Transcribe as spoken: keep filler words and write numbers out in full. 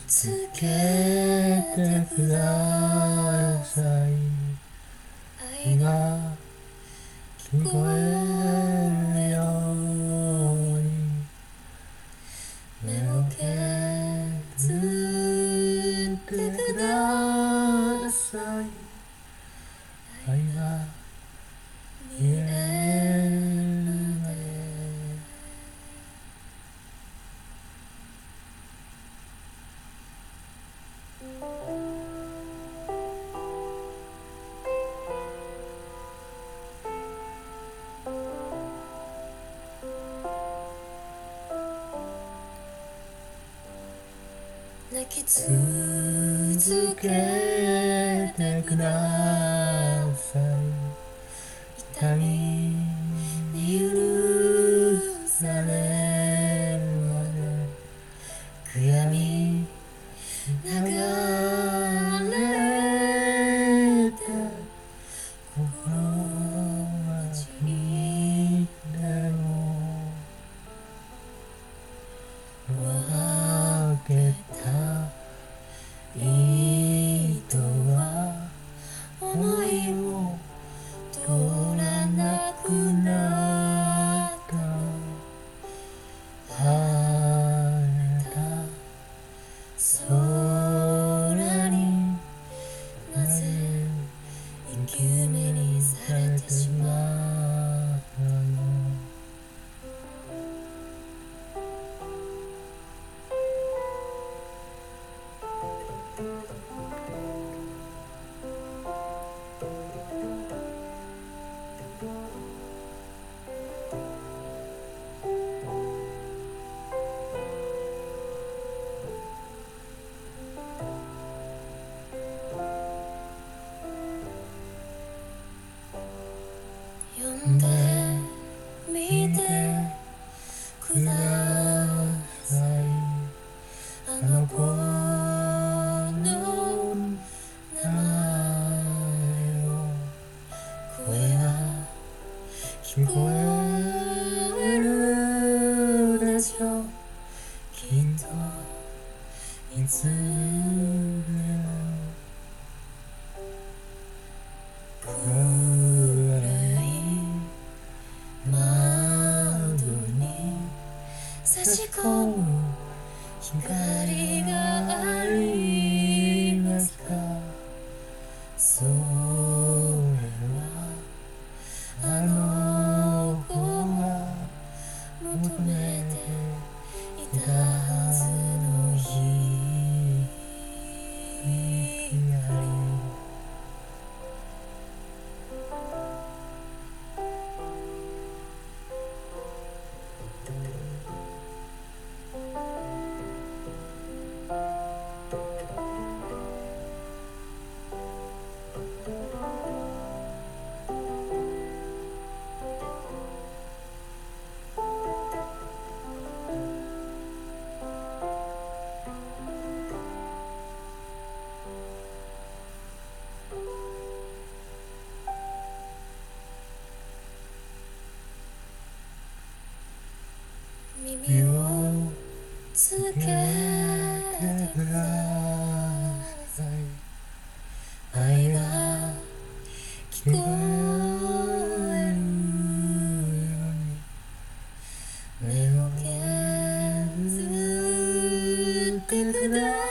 つけてください。愛が聞こえるように目を削ってください。愛が見えるまで。泣き続けてください。痛みに許されるまで悔やみ流れて心はちぎっても分けた糸は思いを通らなくなった晴れた空になぜ生き埋めにされてしまったの。呼んでみてください。あの子の名前を。声が聞こえるでしょう。きっといつでも暗い窓に差し込む光がありますか。それはあの子が求めていたはずの光。耳をつけてください。愛が聞こえるように目を削ってください。